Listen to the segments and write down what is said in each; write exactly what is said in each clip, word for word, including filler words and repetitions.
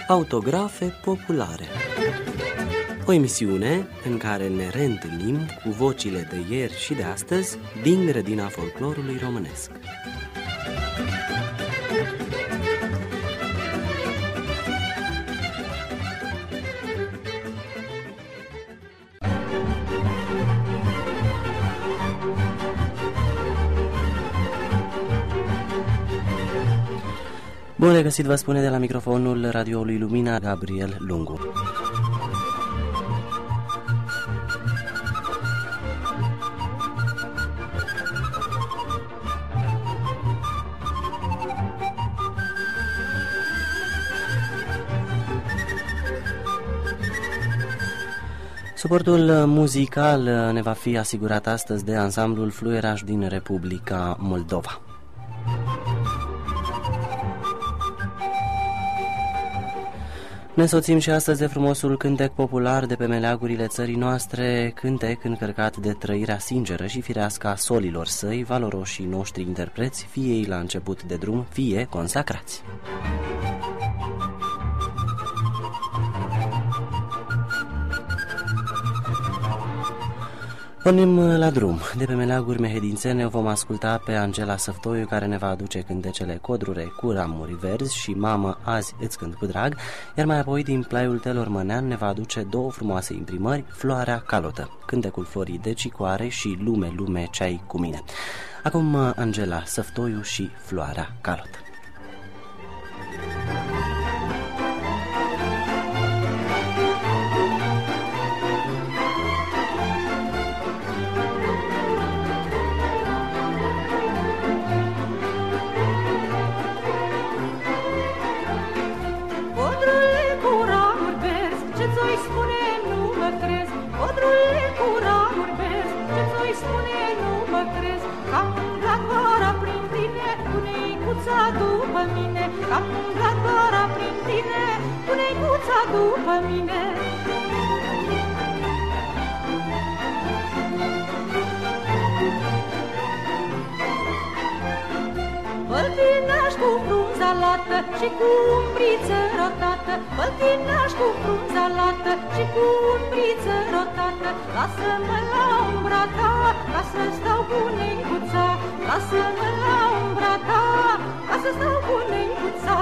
Autografe populare. O emisiune în care ne reîntâlnim cu vocile de ieri și de astăzi din grădina folclorului românesc. Bun regăsit, vă spune de la microfonul radioului Lumina Gabriel Lungu. Suportul muzical ne va fi asigurat astăzi de ansamblul Fluieraș din Republica Moldova. Ne soțim și astăzi de frumosul cântec popular de pe meleagurile țării noastre, cântec încărcat de trăirea sinceră și firească a solilor săi, valoroșii noștri interpreți, fie ei la început de drum, fie consacrați. Pornim la drum. De pe meleaguri mehedințene vom asculta pe Angela Săftoiu, care ne va aduce cântecele Codrure cu ramuri verzi și Mamă, azi îți cânt cu drag, iar mai apoi din Plaiul Telormănean ne va aduce două frumoase imprimări, Floarea Calotă, cântecul florii de cicoare și Lume, lume, ce-ai cu mine. Acum Angela Săftoiu și Floarea Calotă. După mine, am umblat vara prin tine, pune-i cuța după mine. Văltinaș cu frunza lată și cu umbriță rotată, văltinaș cu frunza lată și cu umbriță rotată, lasă-mă la umbra ta, ca să stau cu nencuța, lasă-mă la umbra ta, ca să stau cu nencuța.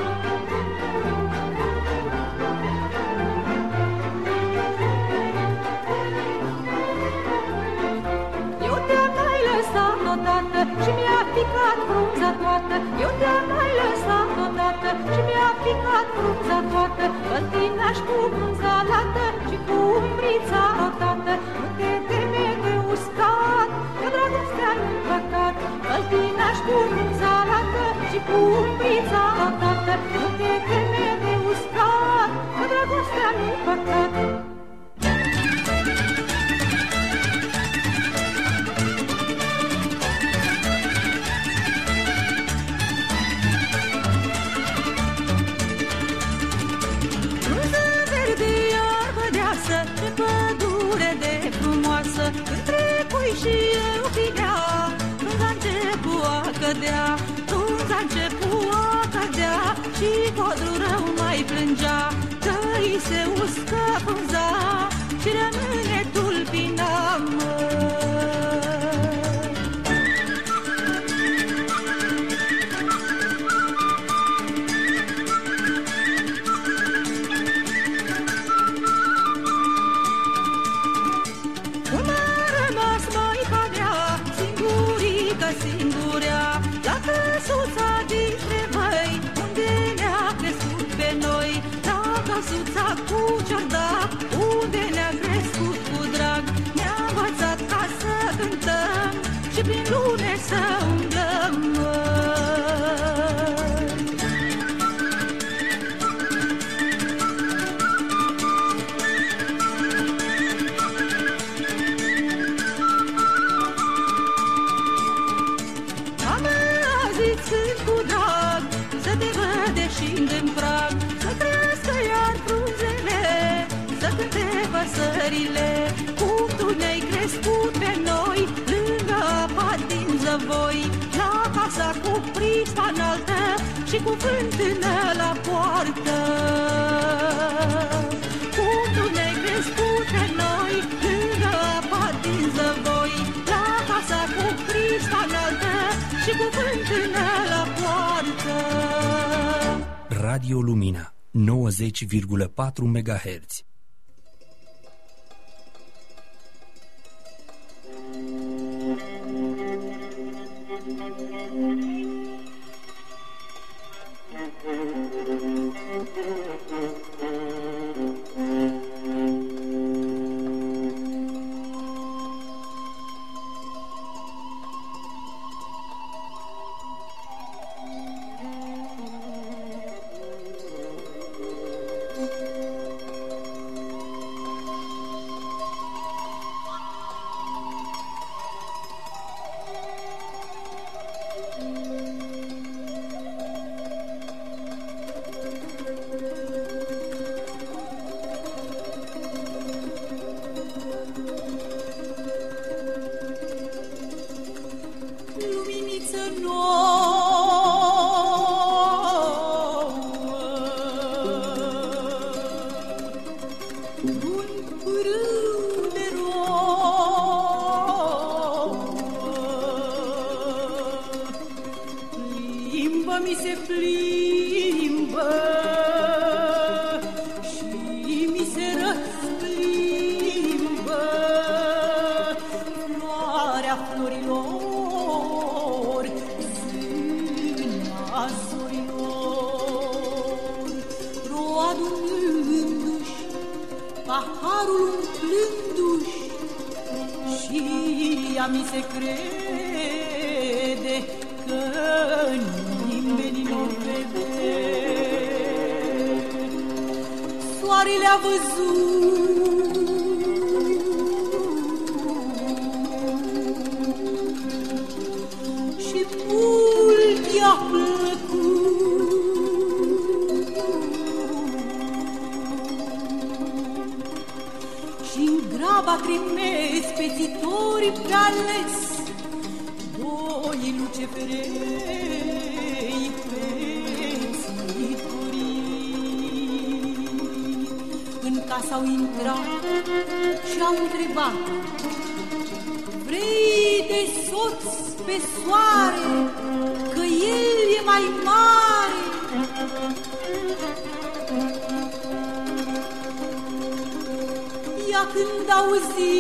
Eu te-am mai lăsat odată și mi-a picat frunza toată, eu te-am mai lăsat odată și mi-a picat frunza toată, văltinaș cu frunza lată și cu umbrița rotată, nu te teme de uscat, că dragostea nu-i păcat, văltinaș cu frunza lată și cu umbrița rotată, nu te teme de uscat, că dragostea nu-i păcat. Între pui și eu vinea, frunza începu a cădea, frunza începu a cădea și codrul rău mai plângea, că-i se uscă frunza și rămâne tulpina, măi. Singurea, la căsuța dintre măi, unde ne-a crescut pe noi, la căsuța cu ciordac, unde și cu fântână la poartă. Cu tunei crescute noi, lângă apa din zăvoi, la casa cu crista înaltă și cu fântână la poartă. Radio Lumina nouăzeci virgulă patru megahertz. S-au intrat și au întrebat: vrei de soț pe soare, că el e mai mare? Ea când auzi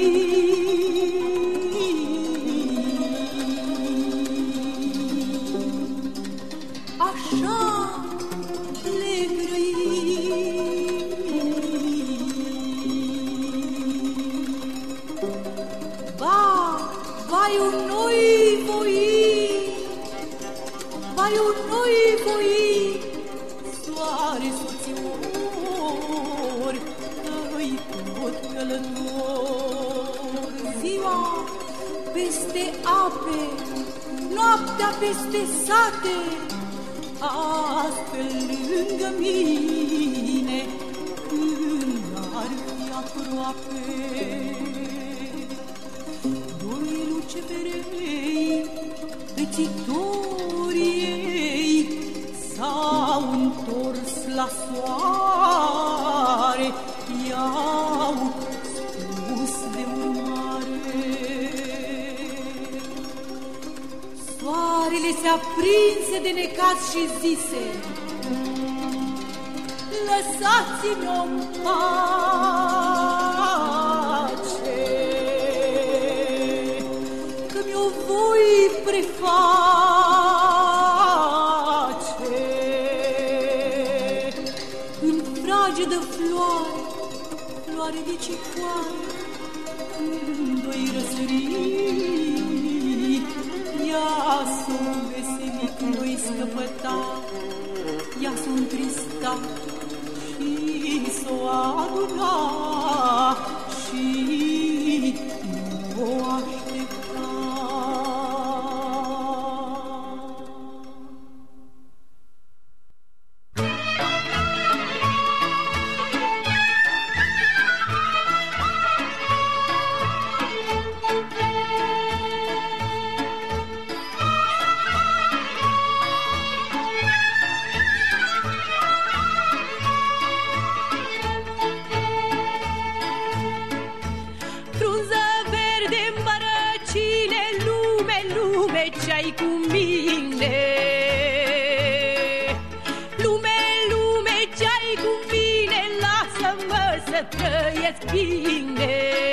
așa le grăi, vai un noi voi, vai un noi voi, soare soțior, că-i tot călător. Ziua peste ape, noaptea peste sate, astfel lângă mine, când ar fi aproape. Luceferei, îțitorii ei, s-au întors la soare, i-au spus de urmare. Soarele se aprinse de necaz și zise: lăsați-mi-o în pace, că-mi-o voi preface în fragedă floare, floare de cicoare, când-o-i răsări, ea s-o veseli, când-o-i scăpăta, ea s-o întrista și s-o aduna ce-ai cu mine. Lume, lume, ce-ai cu mine, lasă-mă să trăiesc bine.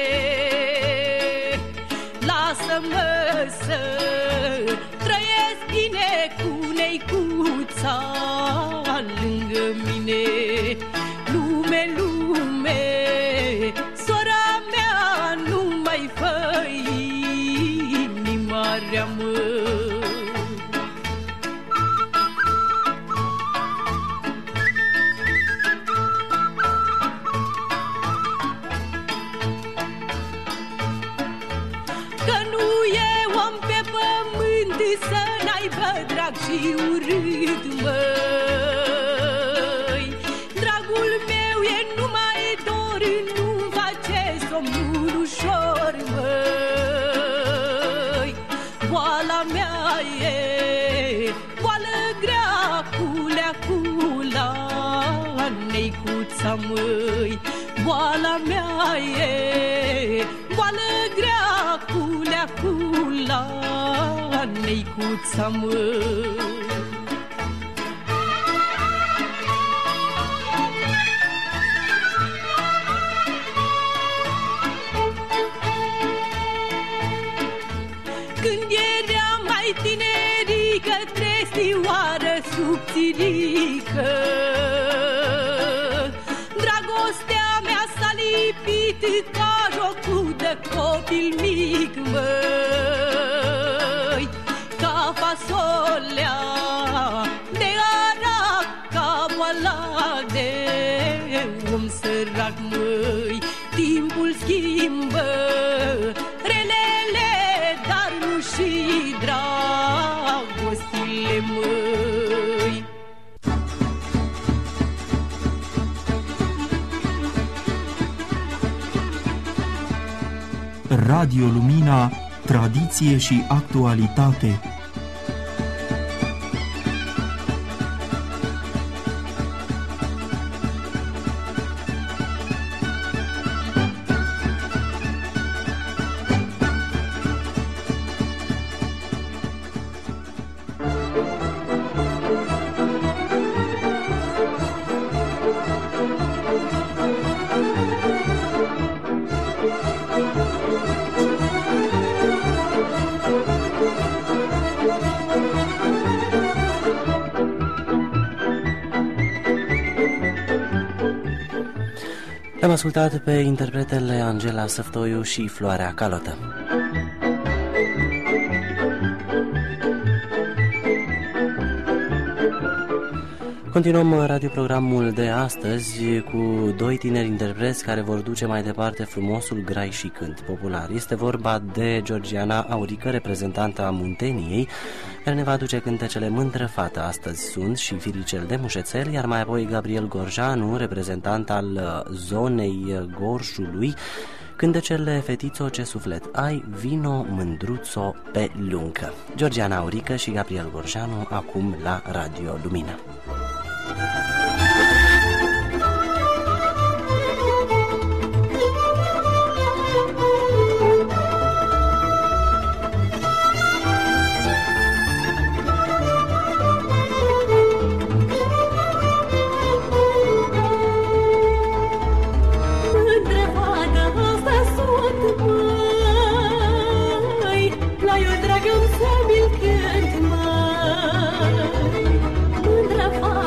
Lasă-mă să trăiesc bine cu neicuța lângă mine. Lume, lume, sora mea, nu mai fă inimarea mă. Să n-aibă drag și urât, măi. Dragul meu e numai dor, nu-mi face somnul ușor, măi. Boala mea e boală grea, culea-cula, neicuța, măi. Boala mea e boală grea, culea-cula, neicuța, măi. Când eram mai tinerică, trestioară subțirică, dragostea mea s-a lipit ca jocul de copil mic, măi. Ca fasolea de arac, ca boala de om sărac, măi. Timpul schimbă relele, dar nu și dragostile, măi. Radio Lumina, tradiție și actualitate. Am ascultat pe interpretele Angela Săftoiu și Floarea Calotă. Continuăm radioprogramul de astăzi cu doi tineri interpreți care vor duce mai departe frumosul grai și cânt popular. Este vorba de Georgiana Aurică, reprezentanta a Munteniei, care ne va aduce cântecele Mândră fată astăzi sunt și Firicel de Mușețel, iar mai apoi Gabriel Gorjanu, reprezentant al zonei Gorjului, cântecele Fetițo ce suflet ai, vino mândruțo pe luncă. Georgiana Aurică și Gabriel Gorjanu acum la Radio Lumina. Dragă-mi să mi-l cânt, măi. Mândră fată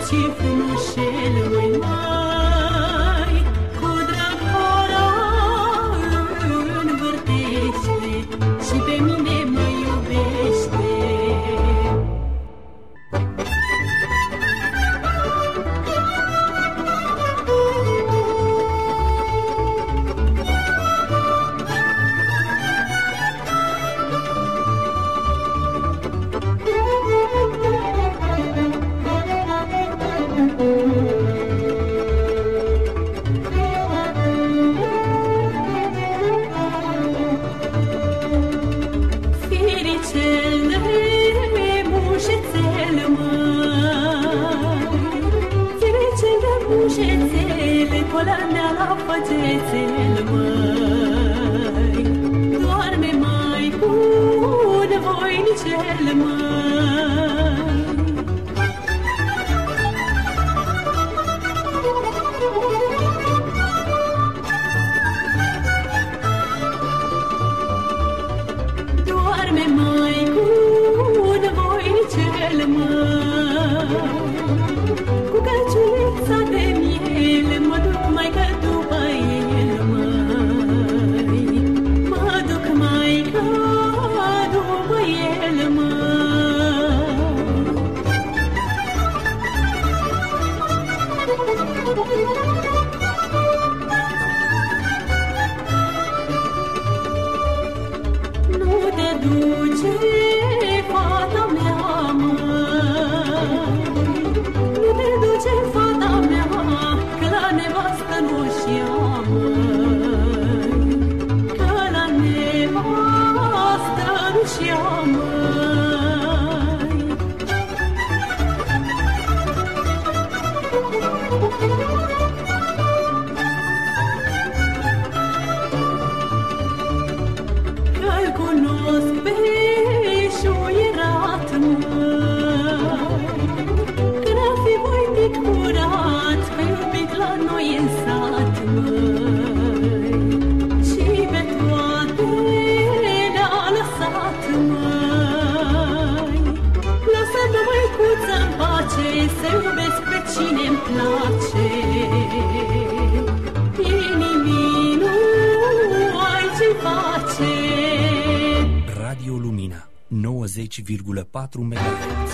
ce frumușel, măi, mai, cu drag hora învârtește și pe mine mă iubește. nouăzeci virgulă patru megahertz.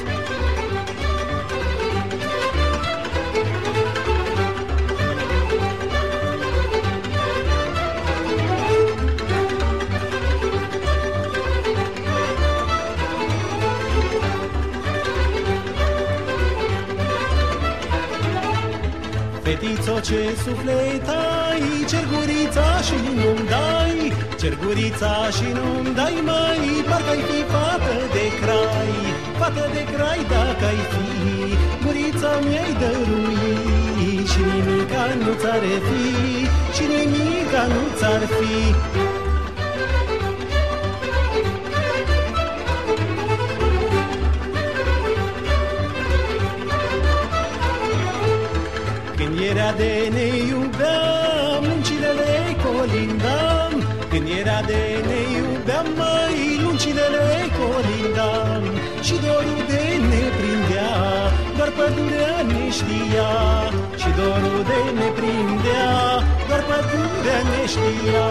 Fetițo, ce suflet ai, cer gurița și nu-mi dai, cer gurița și nu-mi dai, mai, parcă-ai fi fată de crai, fată de crai dacă-ai fi, gurița mi-ai dărui, și nimica nu ți-ar fi, și nimica nu ți-ar fi. Când era de ne iubeam, luncilele colindam, când era de ne iubeam, mai luncilele colindam, și dorul de ne prindea, doar pădurea ne știa, și dorul de ne prindea, doar pădurea ne știa.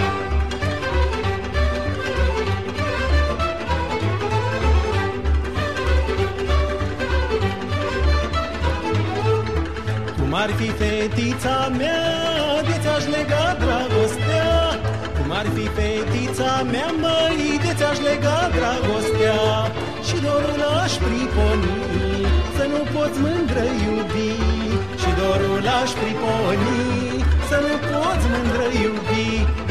Cum ar fi fetița mea, de ți-aș lega dragostea, cum ar fi fetița mea, măi, de ți-aș lega dragostea, și dorul aș priponi, să nu poți mândră iubi, și dorul aș priponi, să nu poți mândră iubi.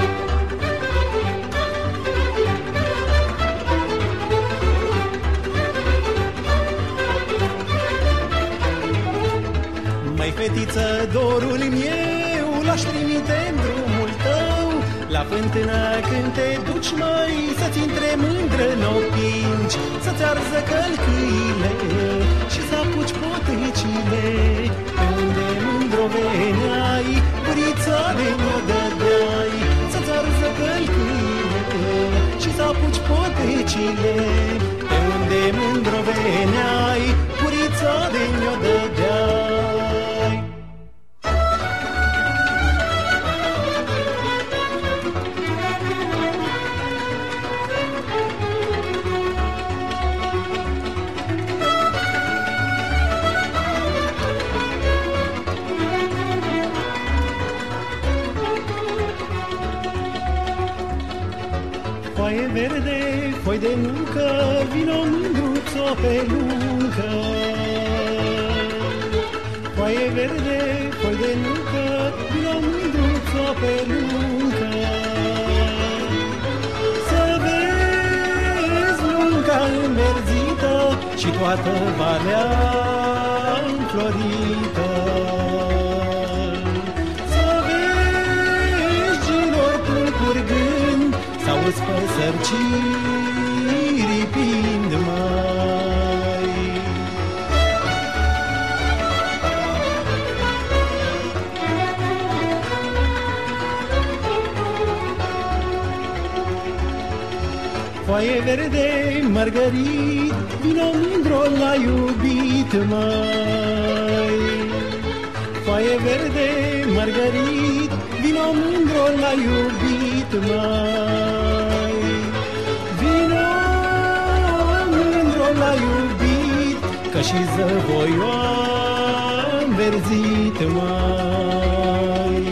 Măi, fetiță, dorul meu l-aș trimite în drumul tău, la fântână când te duci, măi, să-ți intre mândră n-opinci, să-ți arză călcâile și să apuci potecile, pe unde mândro veneai, gurița de ne dădeai, să-ți arză călcâile și să apuci potecile, pe unde mândro veneai, gurița de ne dădeai. verde, foi de nuncă, vino mândruțo pe luncă. Foaie verde, foi de nuncă, vino mândruțo pe luncă. Să vezi lunca înverzită și toată valea înflorită. Să vezi gilor curgând, s-auzi păsări ciripind, măi. Foaie verde, margărit, vino mândro la iubit, măi. Foaie verde, margărit, vino mândro la iubit, măi. Vino mândro la iubit, că și zăvoioa înverzit, măi.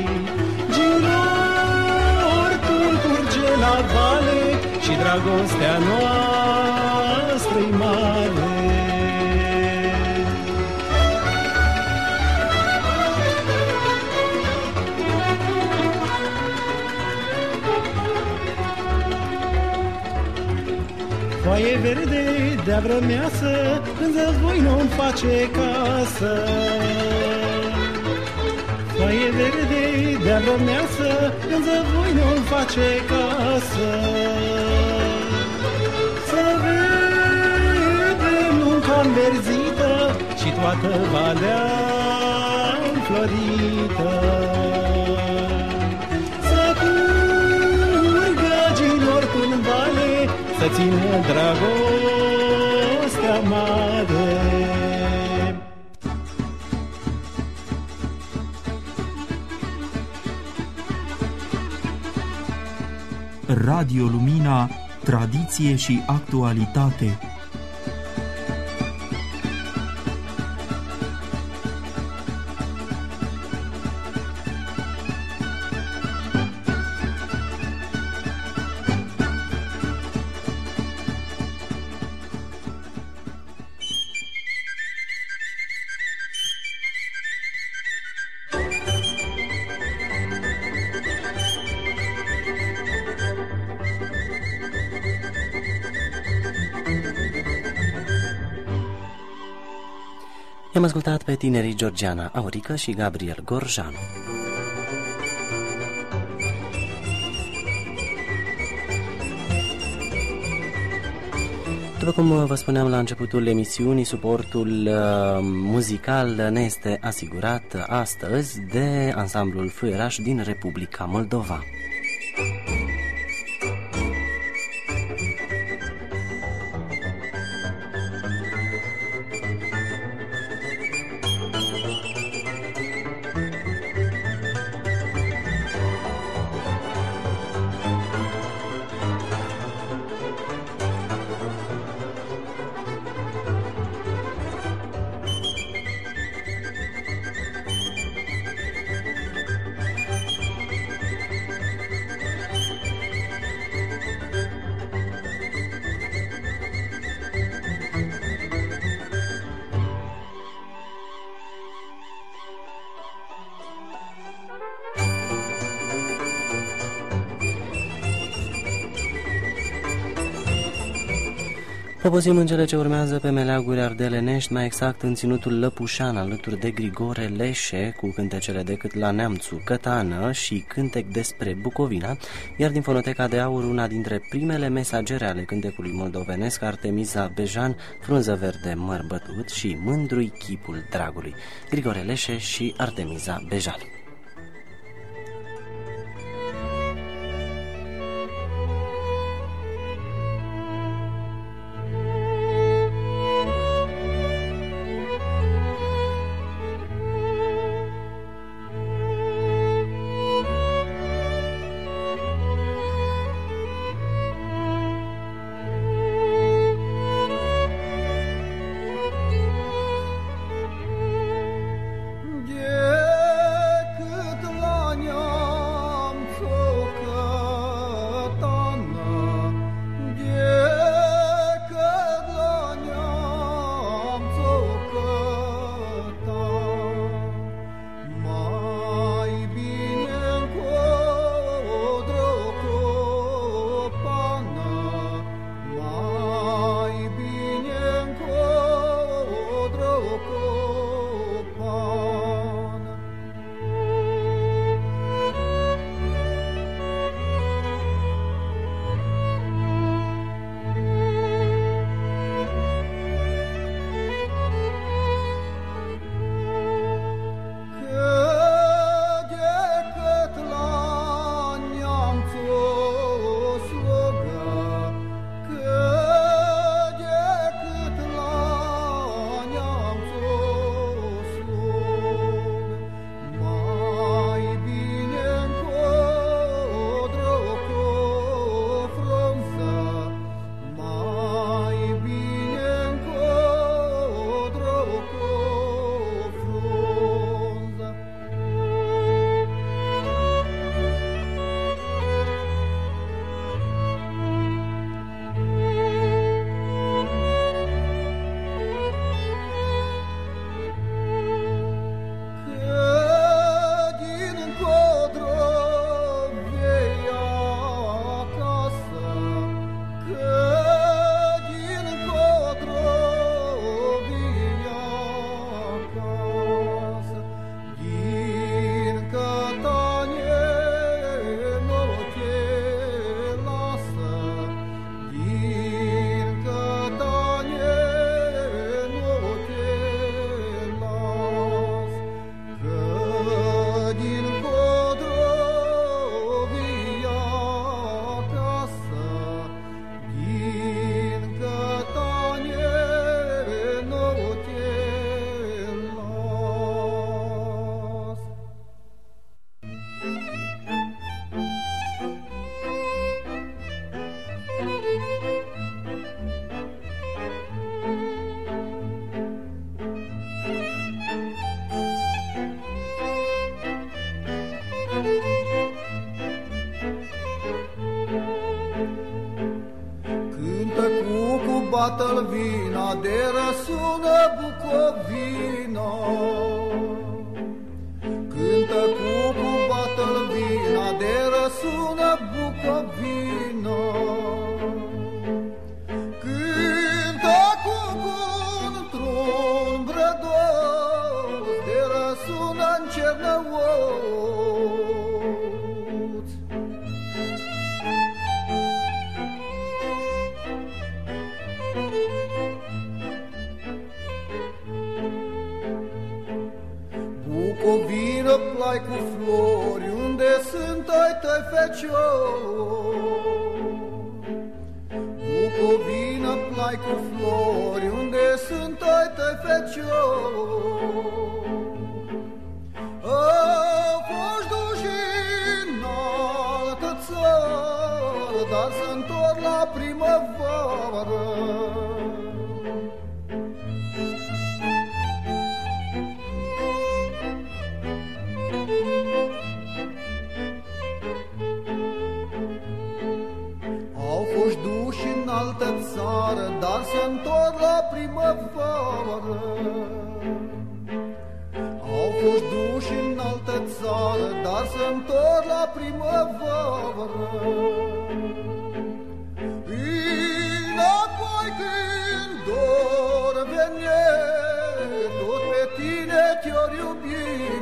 Gilor, tu curge la vale și dragostea noastră-i mare. Foaie verde de-a vrămeasă, în zăvoi nu-mi face casă. Foaie verde de-a vrămeasă, în zăvoi nu-mi face casă. Să vedem lunca înverzită și toată valea înflorită. Să curgă gilor până în vale, să țină dragostea mare. Radio Lumina, tradiție și actualitate. I-am ascultat pe tinerii Georgiana Aurică și Gabriel Gorjanu. După cum vă spuneam la începutul emisiunii, suportul uh, muzical ne este asigurat astăzi de ansamblul Fluieraș din Republica Moldova. Poposim în cele ce urmează pe meleaguri ardelenești, mai exact în ținutul Lăpușan, alături de Grigore Leșe, cu cântecele Decât la Neamțu Cătană și cântec despre Bucovina, iar din Fonoteca de Aur, una dintre primele mesagere ale cântecului moldovenesc, Artemiza Bejan, Frunză verde măr bătut și Mândru-i chipul dragului. Grigore Leșe și Artemiza Bejan. bată-l vina, de răsună Bucovina. Cântă cucu, bată-l vina, de răsună Bucovina. Cântă cucu într-un brădos, de răsună-n Cernăuț. Bucovină, plai cu flori, unde sunt ai tăi feciori. Bucovină, plai cu flori, unde sunt ai tăi feciori. Au fost duși în altă țară, dar s-ntorc la primăvară. Au fost duși în altă țară, dar s-ntorc la primăvară. Au fost duși în altă țară, dar s-ntorc la primăvară. Înapoi când dor vene, tot pe tine te-or iubi.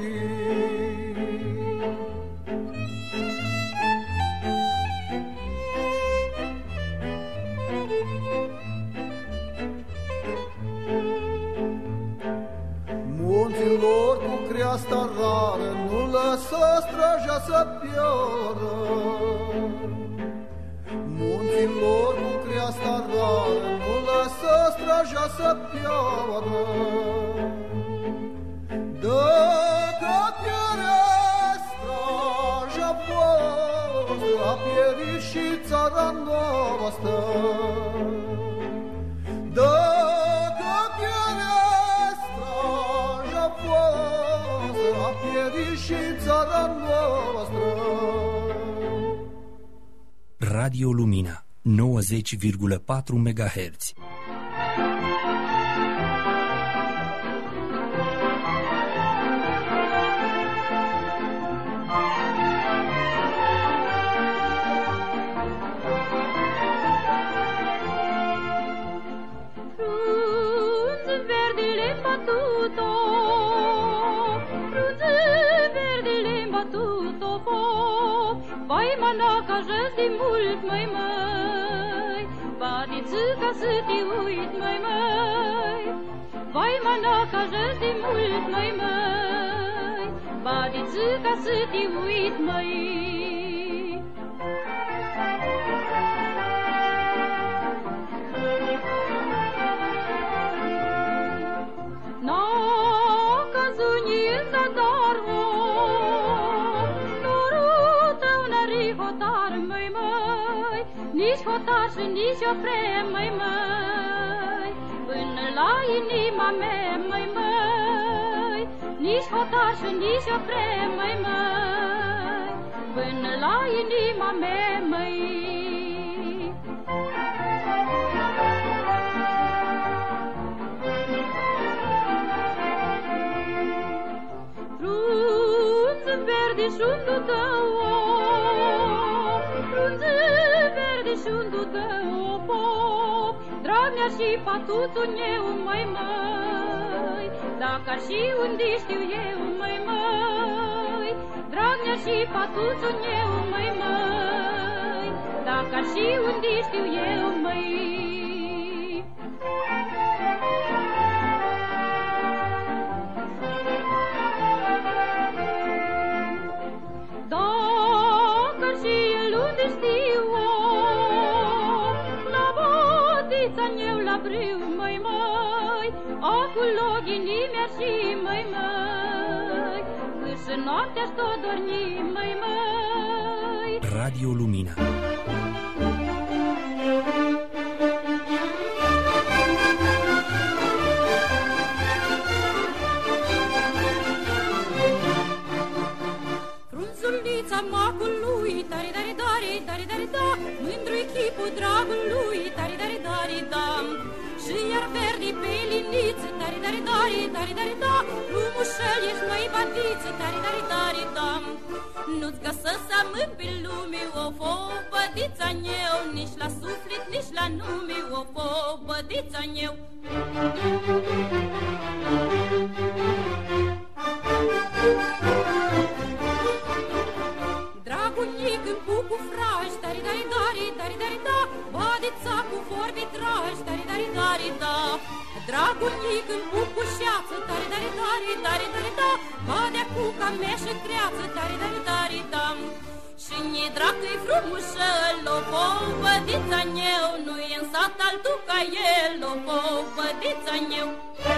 Munților cu creasta rară, nu lăsa straja să piară. Munților cu creasta rară, nu lăsa straja să piară. Dacă piere straja voastră, a pierit și țara noastră. Dacă piere straja voastră, a pierit și țara noastră. Radio Lumina nouăzeci virgulă patru megahertz. Vai manaca jos de mult, măi, măi, badițuca să te uit, măi, măi. Vai manaca jos de mult, măi, măi, badițuca să te uit, măi. N-a căzut în zadar, măi, măi, nici hotar și nici o pre, măi, măi, până la inima mea, măi, măi, nici hotar și nici o pre, măi, măi, până la inima mea, măi. Frunze verde și-un tău, frunze verde și-un tău, pop, Dragnea și patuțul meu, măi, măi, dacă ar și unde știu eu, măi, măi, Dragnea și patuțul meu, măi, măi, dacă ar și unde știu eu, măi. Eu la briu, măi, măi, acolo ghinimea și, măi, măi, câși noaptea-și tot dormi, măi, măi. Radio Lumina. Frunzulița macului, tare, tare, tare, tare, tare, da, mândru-i chipul dragului, tare, tare, tare, da. dari dari dari dari da, frumușel ești măi badiță, dari dari dari da. Nu-ți găsesc amând pe lume, o fo bădița neu, nici la suflet, nici la nume, o fo bădița neu. Dragunic în pucu fraj, dari dari dari dari dari da, bădița cu vorbe dragi, dari dari dari da. Dragunic în pucu șeață, dari dari dari dari dari da, bădea cu cameșă creață, dari dari dari da. Și ni drag-i frumușel, o fo bădița neu, nu-i în sat altul ca el, o fo bădița neu.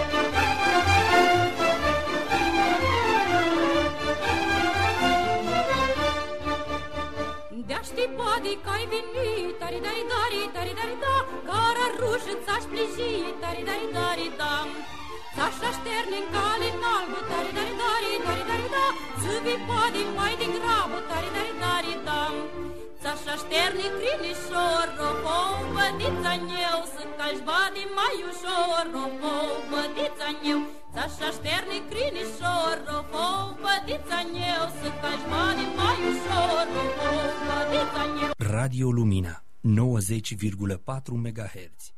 De-a ști badi că-ai venit, tari dari dari dari dari da, cara rușă ți-aș pliji, tari dari dari da. Ți-aș așterne în cale înalbă, tari dari dari dari dari da, ți-vi badi mai degrabă, tari dari dari da. Ți-aș așterne crinișor, o fo bădița neu, să calci badi mai ușor, o fo bădița neu. Ți-aș așterne crinișor, o fo bădița neu, să calci badi mai ușor, o fo bădița neu. Radio Lumina, nouăzeci virgulă patru megahertz.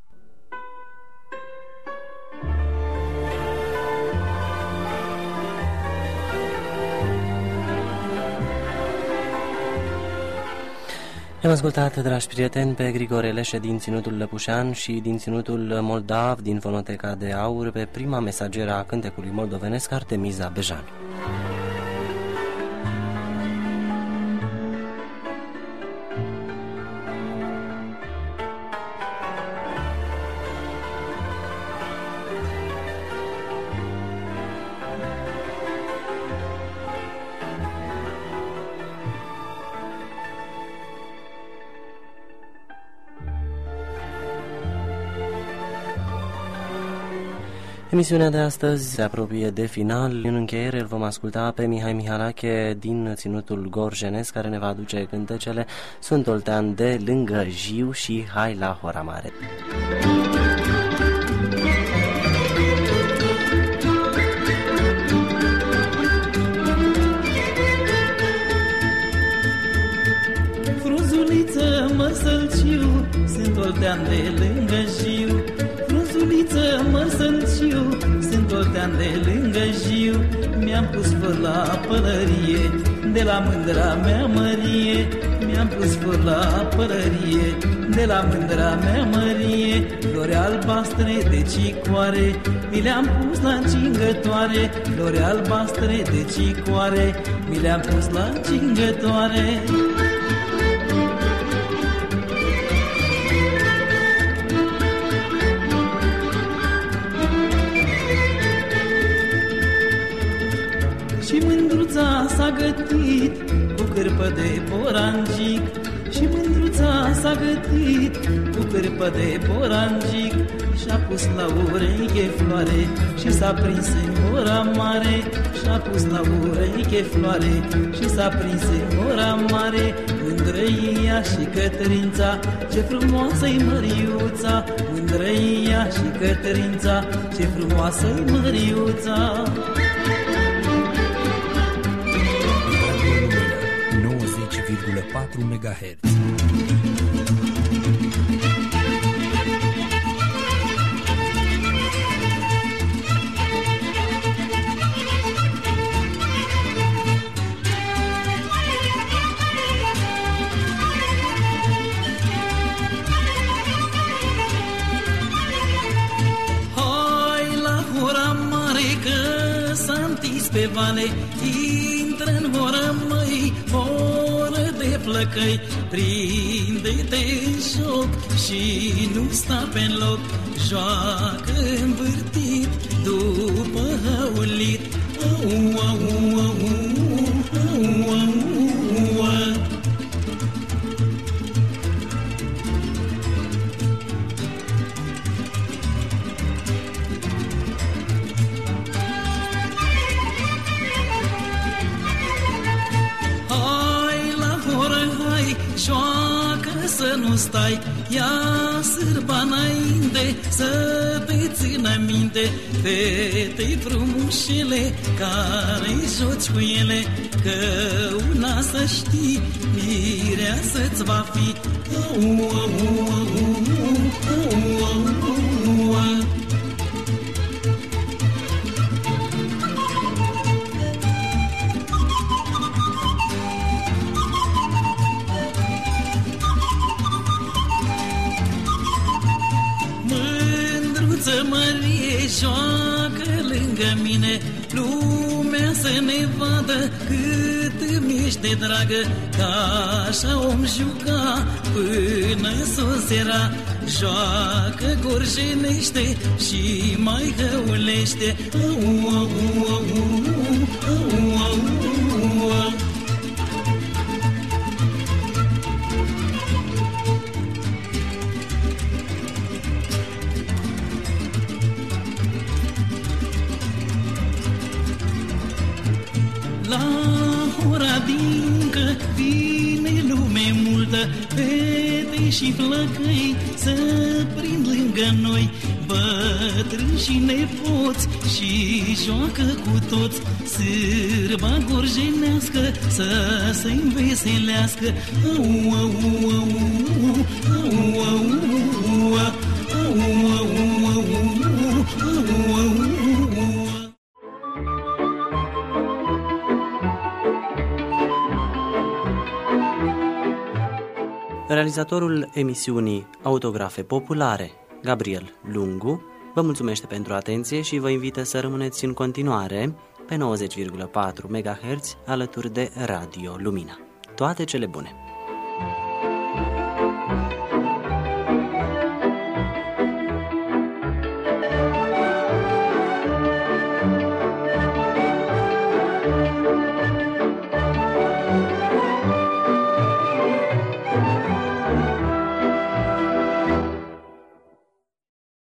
Am ascultat, dragi prieteni, pe Grigore Leșe din Ținutul Lăpușean și din Ținutul Moldav, din Fonoteca de Aur, pe prima mesageră a cântecului moldovenesc, Artemiza Bejan. Emisiunea de astăzi se apropie de final. În încheiere îl vom asculta pe Mihai Mihalache din Ținutul Gorjenesc, care ne va aduce cântecele Sunt Oltean de lângă Jiu și Hai la Hora Mare. Frunzuliță mă sălciu, sunt oltean de lângă Jiu. Frunzuliță mă sălciu, sunt oltean de lângă Jiu. Mi-am pus făr la pălărie, de la mândra mea mărie. Mi-am pus făr la pălărie, de la mândra mea mărie. Flori albastre de cicoare, mi le-am pus la încingătoare. Flori albastre de cicoare, mi le-am pus la încingătoare. Și mândruța s-a gătit cu cârpă de porangic. Și mândruța s-a gătit cu cârpă de porangic. Și-a pus la ureche floare și s-a prins în ora mare. Și-a pus la ureche floare și s-a prins în ora mare. Mândră-i ea și Cătărința, ce frumoasă-i Măriuța. Mândră-i ea și Cătărința, ce frumoasă-i Măriuța. nouăzeci virgulă patru megahertz. Pe vale, intră în horă, măi, horă de flăcăi. Prinde-te în joc și nu sta pe loc. Joacă învârtit după hăulit. Au, au, au, au, au, au, au. să nu stai, ia sârba înainte, să te țină minte, fete frumușele care joci cu ele, că una să știi, mireasă-ți va fi. Mândruță Mărie, joacă lângă mine, lumea să ne vadă cât îmi ești de dragă, ca așa om juca până sus era. Joacă, gorjenește și mai hăulește. Au, au, au, au, au, au. La ora dincă vine lume multă, fete și flăcăi să prind lângă noi, bătrâni și nepoți și joacă cu toți, sârba gorjenească să se înveselească. Au, au, au, au, au, au, au, au, au, au, au. Realizatorul emisiunii Autografe Populare, Gabriel Lungu, vă mulțumește pentru atenție și vă invită să rămâneți în continuare pe nouăzeci virgulă patru megahertz alături de Radio Lumina. Toate cele bune!